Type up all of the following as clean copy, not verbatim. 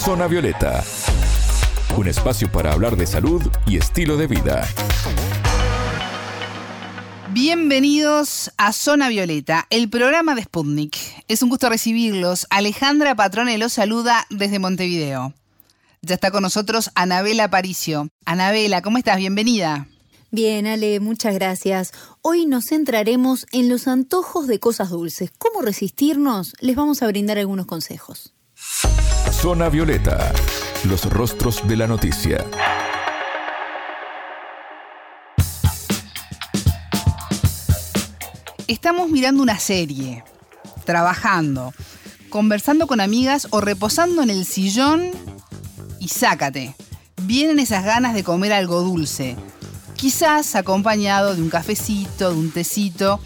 Zona Violeta, un espacio para hablar de salud y estilo de vida. Bienvenidos a Zona Violeta, el programa de Sputnik. Es un gusto recibirlos. Alejandra Patrone los saluda desde Montevideo. Ya está con nosotros Anabela Aparicio. Anabela, ¿cómo estás? Bienvenida. Bien, Ale, muchas gracias. Hoy nos centraremos en los antojos de cosas dulces. ¿Cómo resistirnos? Les vamos a brindar algunos consejos. Zona Violeta, los rostros de la noticia. Estamos mirando una serie, trabajando, conversando con amigas o reposando en el sillón y sácate. Vienen esas ganas de comer algo dulce, quizás acompañado de un cafecito, de un tecito.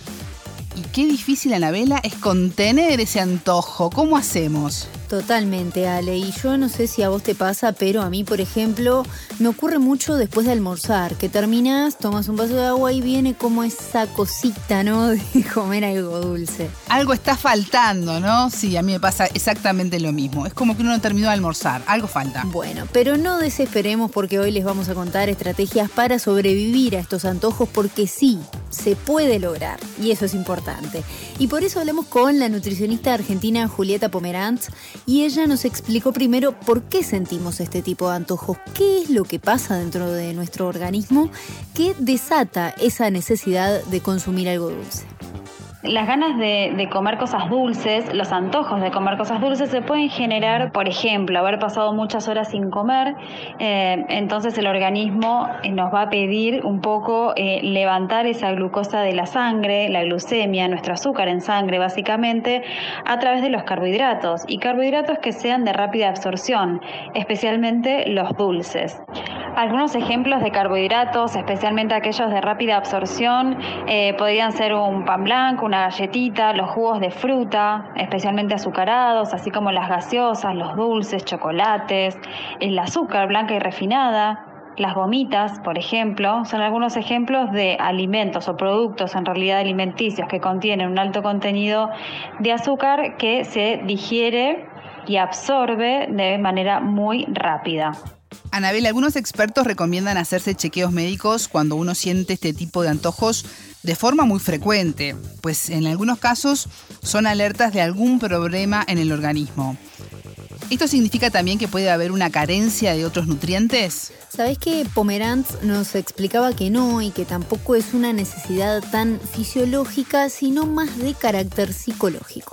Y qué difícil, Anabela, es contener ese antojo. ¿Cómo hacemos? Totalmente, Ale. Y yo no sé si a vos te pasa, pero a mí, por ejemplo, me ocurre mucho después de almorzar, que terminás, tomas un vaso de agua y viene como esa cosita, ¿no? De comer algo dulce. Algo está faltando, ¿no? Sí, a mí me pasa exactamente lo mismo. Es como que uno no terminó de almorzar. Algo falta. Bueno, pero no desesperemos porque hoy les vamos a contar estrategias para sobrevivir a estos antojos, porque sí, se puede lograr. Y eso es importante. Y por eso hablamos con la nutricionista argentina Julieta Pomerantz, y ella nos explicó primero por qué sentimos este tipo de antojos, qué es lo que pasa dentro de nuestro organismo que desata esa necesidad de consumir algo dulce. Las ganas de comer cosas dulces, los antojos de comer cosas dulces se pueden generar, por ejemplo, haber pasado muchas horas sin comer, entonces el organismo nos va a pedir un poco levantar esa glucosa de la sangre, la glucemia, nuestro azúcar en sangre básicamente, a través de los carbohidratos, y carbohidratos que sean de rápida absorción, especialmente los dulces. Algunos ejemplos de carbohidratos, especialmente aquellos de rápida absorción, podrían ser un pan blanco, una galletita, los jugos de fruta, especialmente azucarados, así como las gaseosas, los dulces, chocolates, el azúcar blanca y refinada. Las gomitas, por ejemplo, son algunos ejemplos de alimentos o productos en realidad alimenticios que contienen un alto contenido de azúcar que se digiere y absorbe de manera muy rápida. Anabela, algunos expertos recomiendan hacerse chequeos médicos cuando uno siente este tipo de antojos de forma muy frecuente, pues en algunos casos son alertas de algún problema en el organismo. ¿Esto significa también que puede haber una carencia de otros nutrientes? ¿Sabés que Pomerantz nos explicaba que no, y que tampoco es una necesidad tan fisiológica, sino más de carácter psicológico?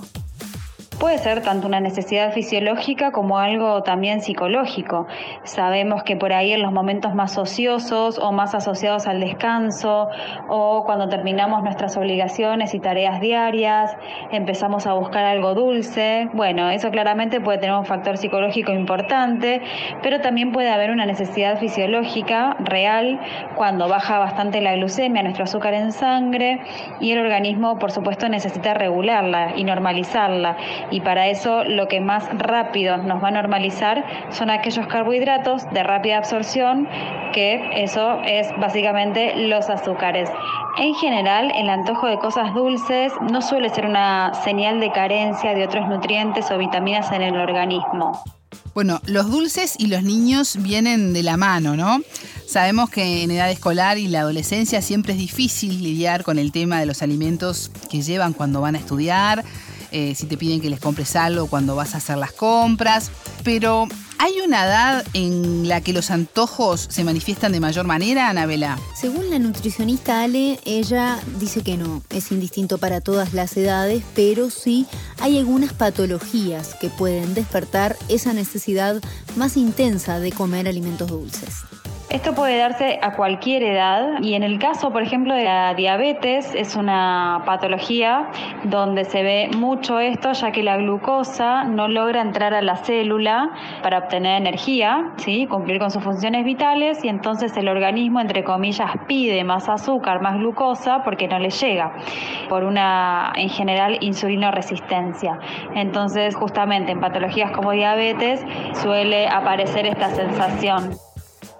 Puede ser tanto una necesidad fisiológica como algo también psicológico. Sabemos que por ahí en los momentos más ociosos o más asociados al descanso, o cuando terminamos nuestras obligaciones y tareas diarias, empezamos a buscar algo dulce. Bueno, eso claramente puede tener un factor psicológico importante, pero también puede haber una necesidad fisiológica real cuando baja bastante la glucemia, nuestro azúcar en sangre, y el organismo, por supuesto, necesita regularla y normalizarla. Y para eso lo que más rápido nos va a normalizar son aquellos carbohidratos de rápida absorción, que eso es básicamente los azúcares. En general, el antojo de cosas dulces no suele ser una señal de carencia de otros nutrientes o vitaminas en el organismo. Bueno, los dulces y los niños vienen de la mano, ¿no? Sabemos que en edad escolar y la adolescencia siempre es difícil lidiar con el tema de los alimentos que llevan cuando van a estudiar, si te piden que les compres algo cuando vas a hacer las compras, pero ¿hay una edad en la que los antojos se manifiestan de mayor manera, Anabela? Según la nutricionista Ale, ella dice que no, es indistinto para todas las edades, pero sí hay algunas patologías que pueden despertar esa necesidad más intensa de comer alimentos dulces. Esto puede darse a cualquier edad, y en el caso, por ejemplo, de la diabetes, es una patología donde se ve mucho esto, ya que la glucosa no logra entrar a la célula para obtener energía, ¿sí? Cumplir con sus funciones vitales, y entonces el organismo, entre comillas, pide más azúcar, más glucosa, porque no le llega, por una, en general, insulinoresistencia. Entonces, justamente en patologías como diabetes suele aparecer esta sensación.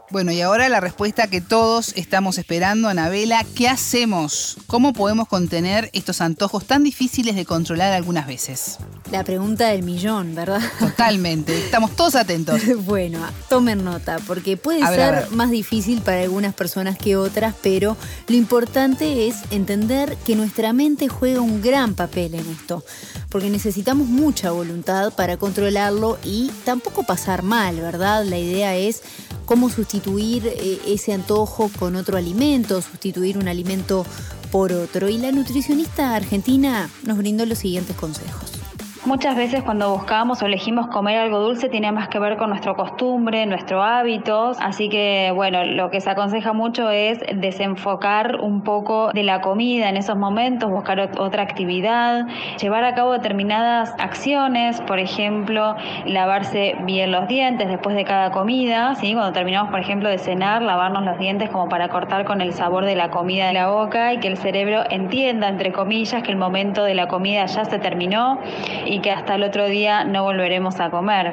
Bueno, y ahora la respuesta que todos estamos esperando, Anabela. ¿Qué hacemos? ¿Cómo podemos contener estos antojos tan difíciles de controlar algunas veces? La pregunta del millón, ¿verdad? Totalmente. Estamos todos atentos. Bueno, tomen nota, porque puede ser más difícil para algunas personas que otras, pero lo importante es entender que nuestra mente juega un gran papel en esto, porque necesitamos mucha voluntad para controlarlo y tampoco pasar mal, ¿verdad? La idea es cómo sustituir ese antojo con otro alimento, sustituir un alimento por otro. Y la nutricionista argentina nos brindó los siguientes consejos. Muchas veces cuando buscamos o elegimos comer algo dulce tiene más que ver con nuestra costumbre, nuestros hábitos, así que bueno, lo que se aconseja mucho es desenfocar un poco de la comida en esos momentos, buscar otra actividad, llevar a cabo determinadas acciones, por ejemplo, lavarse bien los dientes después de cada comida, ¿sí? Cuando terminamos, por ejemplo, de cenar, lavarnos los dientes como para cortar con el sabor de la comida de la boca y que el cerebro entienda, entre comillas, que el momento de la comida ya se terminó y que hasta el otro día no volveremos a comer.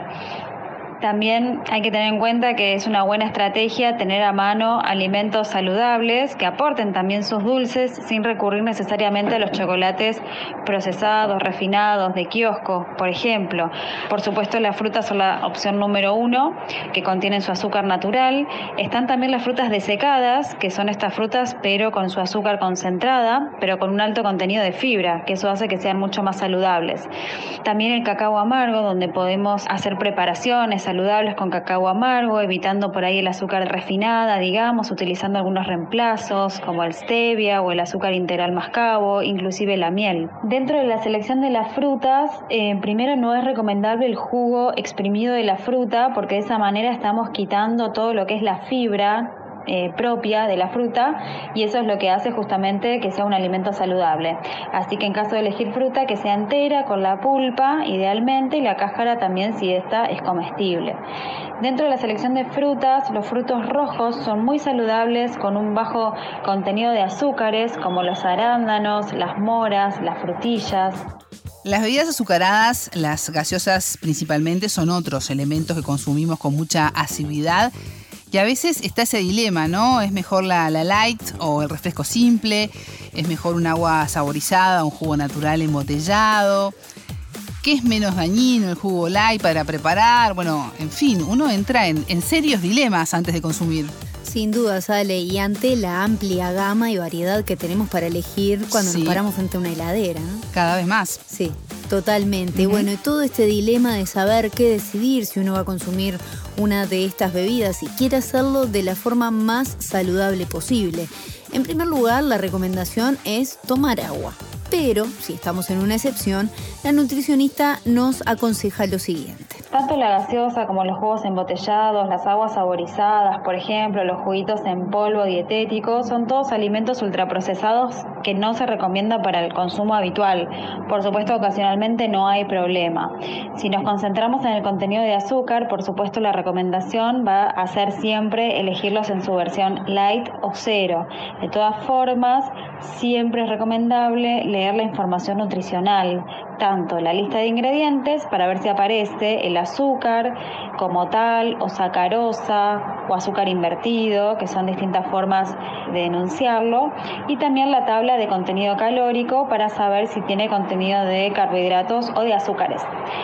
También hay que tener en cuenta que es una buena estrategia tener a mano alimentos saludables que aporten también sus dulces sin recurrir necesariamente a los chocolates procesados, refinados, de kiosco, por ejemplo. Por supuesto, las frutas son la opción número 1, que contienen su azúcar natural. Están también las frutas desecadas, que son estas frutas pero con su azúcar concentrada, pero con un alto contenido de fibra, que eso hace que sean mucho más saludables. También el cacao amargo, donde podemos hacer preparaciones saludables con cacao amargo, evitando por ahí el azúcar refinada, digamos, utilizando algunos reemplazos como el stevia o el azúcar integral mascabo, inclusive la miel. Dentro de la selección de las frutas, primero no es recomendable el jugo exprimido de la fruta, porque de esa manera estamos quitando todo lo que es la fibra propia de la fruta y eso es lo que hace justamente que sea un alimento saludable. Así que en caso de elegir fruta, que sea entera con la pulpa idealmente y la cáscara también si esta es comestible. Dentro de la selección de frutas, los frutos rojos son muy saludables con un bajo contenido de azúcares como los arándanos, las moras, las frutillas. Las bebidas azucaradas, las gaseosas principalmente, son otros elementos que consumimos con mucha asiduidad. Y a veces está ese dilema, ¿no? ¿Es mejor la light o el refresco simple? ¿Es mejor un agua saborizada, un jugo natural embotellado? ¿Qué es menos dañino, el jugo light para preparar? Bueno, en fin, uno entra en serios dilemas antes de consumir. Sin duda, Ale, y ante la amplia gama y variedad que tenemos para elegir cuando nos paramos frente a una heladera, ¿no? Cada vez más. Sí, totalmente. Bueno, y todo este dilema de saber qué decidir si uno va a consumir una de estas bebidas y quiere hacerlo de la forma más saludable posible. En primer lugar, la recomendación es tomar agua. Pero, si estamos en una excepción, la nutricionista nos aconseja lo siguiente. Tanto la gaseosa como los jugos embotellados, las aguas saborizadas, por ejemplo, los juguitos en polvo dietéticos, son todos alimentos ultraprocesados que no se recomienda para el consumo habitual. Por supuesto, ocasionalmente no hay problema. Si nos concentramos en el contenido de azúcar, por supuesto la recomendación va a ser siempre elegirlos en su versión light o cero. De todas formas, siempre es recomendable leer la información nutricional, tanto la lista de ingredientes para ver si aparece el azúcar como tal, o sacarosa, o azúcar invertido, que son distintas formas de denunciarlo, y también la tabla de contenido calórico para saber si tiene contenido de carbohidratos o de azúcares.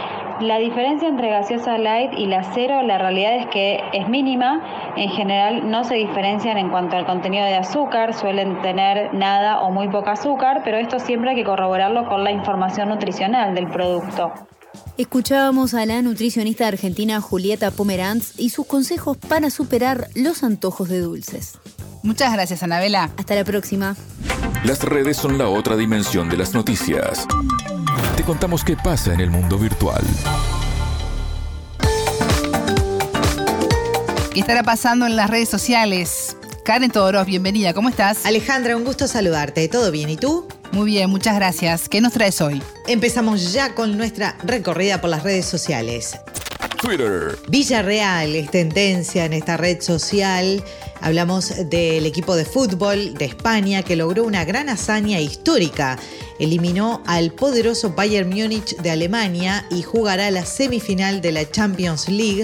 La diferencia entre gaseosa light y la cero, la realidad es que es mínima. En general no se diferencian en cuanto al contenido de azúcar, suelen tener nada o muy poca azúcar, pero esto siempre hay que corroborarlo con la información nutricional del producto. Escuchábamos a la nutricionista argentina Julieta Pomeranz y sus consejos para superar los antojos de dulces. Muchas gracias, Anabela. Hasta la próxima. Las redes son la otra dimensión de las noticias. Te contamos qué pasa en el mundo virtual. ¿Qué estará pasando en las redes sociales? Karen Todorov, bienvenida. ¿Cómo estás? Alejandra, un gusto saludarte. ¿Todo bien? ¿Y tú? Muy bien, muchas gracias. ¿Qué nos traes hoy? Empezamos ya con nuestra recorrida por las redes sociales. Twitter. Villarreal es tendencia en esta red social. Hablamos del equipo de fútbol de España que logró una gran hazaña histórica. Eliminó al poderoso Bayern Múnich de Alemania y jugará la semifinal de la Champions League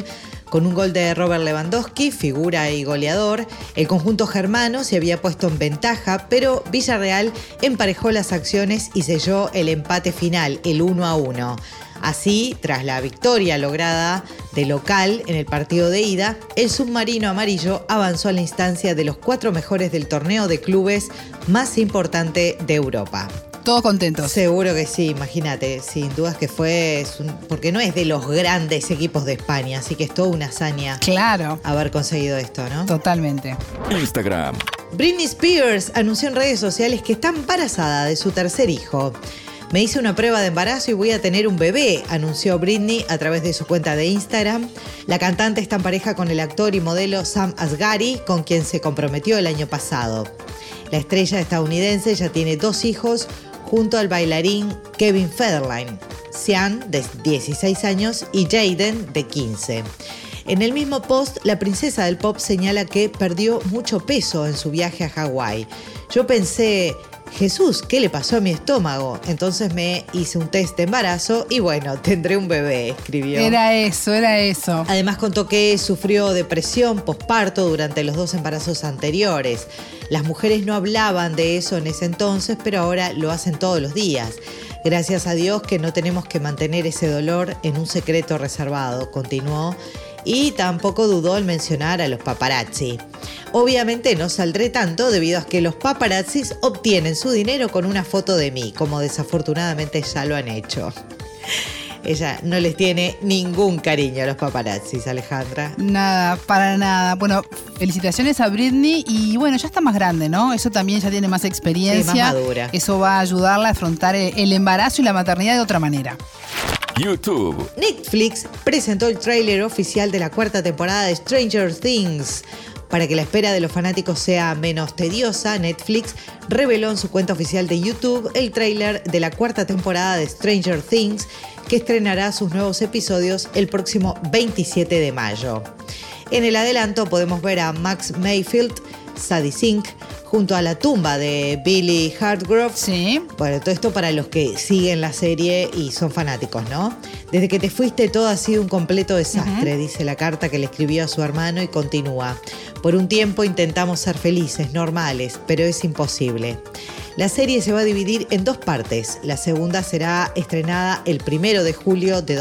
Con un gol de Robert Lewandowski, figura y goleador, el conjunto germano se había puesto en ventaja, pero Villarreal emparejó las acciones y selló el empate final, el 1-1. Así, tras la victoria lograda de local en el partido de ida, el submarino amarillo avanzó a la instancia de los 4 mejores del torneo de clubes más importante de Europa. Todos contentos. Seguro que sí, imagínate, sin dudas que fue, porque no es de los grandes equipos de España, así que es toda una hazaña. Claro. Haber conseguido esto, ¿no? Totalmente. Instagram. Britney Spears anunció en redes sociales que está embarazada de su tercer hijo. Me hice una prueba de embarazo y voy a tener un bebé, anunció Britney a través de su cuenta de Instagram. La cantante está en pareja con el actor y modelo Sam Asghari, con quien se comprometió el año pasado. La estrella estadounidense ya tiene 2 hijos junto al bailarín Kevin Federline, Sean, de 16 años, y Jaden, de 15. En el mismo post, la princesa del pop señala que perdió mucho peso en su viaje a Hawái. Yo pensé, Jesús, ¿qué le pasó a mi estómago? Entonces me hice un test de embarazo y bueno, tendré un bebé, escribió. Era eso. Además contó que sufrió depresión posparto durante los 2 embarazos anteriores. Las mujeres no hablaban de eso en ese entonces, pero ahora lo hacen todos los días. Gracias a Dios que no tenemos que mantener ese dolor en un secreto reservado, continuó. Y tampoco dudó en mencionar a los paparazzi. Obviamente no saldré tanto debido a que los paparazzis obtienen su dinero con una foto de mí, como desafortunadamente ya lo han hecho. Ella no les tiene ningún cariño a los paparazzis, Alejandra. Nada, para nada. Bueno, felicitaciones a Britney y bueno, ya está más grande, ¿no? Eso también ya tiene más experiencia. Sí, más madura. Eso va a ayudarla a afrontar el embarazo y la maternidad de otra manera. YouTube. Netflix presentó el tráiler oficial de la 4ª temporada de Stranger Things. Para que la espera de los fanáticos sea menos tediosa, Netflix reveló en su cuenta oficial de YouTube el tráiler de la 4ª temporada de Stranger Things, que estrenará sus nuevos episodios el próximo 27 de mayo. En el adelanto podemos ver a Max Mayfield, Sadie Sink, junto a la tumba de Billy Hartgrove. Sí. Bueno, todo esto para los que siguen la serie y son fanáticos, ¿no? Desde que te fuiste todo ha sido un completo desastre, dice la carta que le escribió a su hermano y continúa. Por un tiempo intentamos ser felices, normales, pero es imposible. La serie se va a dividir en 2 partes. La segunda será estrenada el 1 de julio de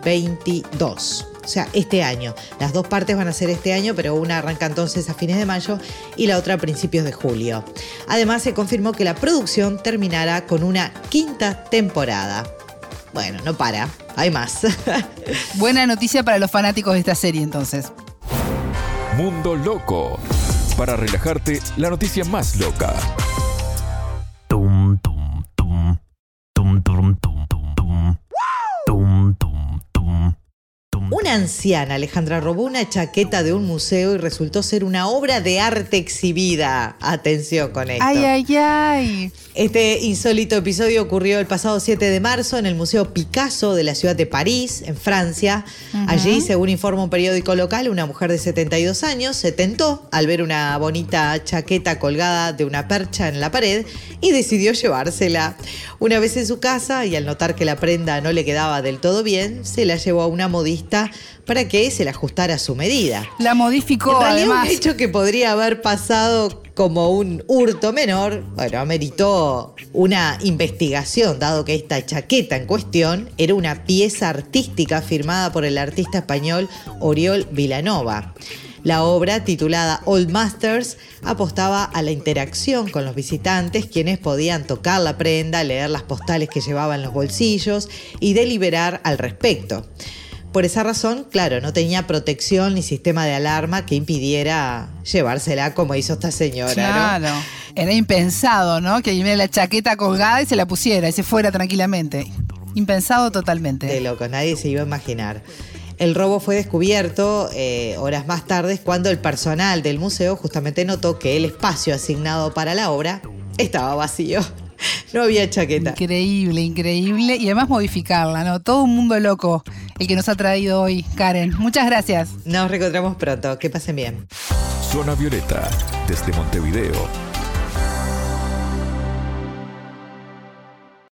2022. O sea, este año. Las 2 partes van a ser este año, pero una arranca entonces a fines de mayo y la otra a principios de julio. Además, se confirmó que la producción terminará con una 5ª temporada. Bueno, no para, hay más. Buena noticia para los fanáticos de esta serie, entonces. Mundo Loco. Para relajarte, la noticia más loca. Tum, tum, tum. Tum, tum, tum, tum, tum. Tum, tum, tum. Una anciana, Alejandra, robó una chaqueta de un museo y resultó ser una obra de arte exhibida. Atención con esto. Ay. Este insólito episodio ocurrió el pasado 7 de marzo en el Museo Picasso de la ciudad de París, en Francia. Allí, según informa un periódico local, una mujer de 72 años se tentó al ver una bonita chaqueta colgada de una percha en la pared y decidió llevársela. Una vez en su casa y al notar que la prenda no le quedaba del todo bien, se la llevó a una modista para que se la ajustara a su medida. La modificó, en realidad, además. Un hecho que podría haber pasado como un hurto menor, bueno, ameritó una investigación, dado que esta chaqueta en cuestión era una pieza artística firmada por el artista español Oriol Vilanova. La obra, titulada Old Masters, apostaba a la interacción con los visitantes, quienes podían tocar la prenda, leer las postales que llevaba en los bolsillos y deliberar al respecto. Por esa razón, claro, no tenía protección ni sistema de alarma que impidiera llevársela como hizo esta señora, claro, ¿no? Era impensado, ¿no? Que viera la chaqueta colgada y se la pusiera y se fuera tranquilamente. Impensado totalmente. De loco, nadie se iba a imaginar. El robo fue descubierto horas más tarde cuando el personal del museo justamente notó que el espacio asignado para la obra estaba vacío. No había chaqueta. Increíble. Y además modificarla, ¿no? Todo un mundo loco el que nos ha traído hoy, Karen. Muchas gracias. Nos reencontramos pronto. Que pasen bien. Zona Violeta, desde Montevideo,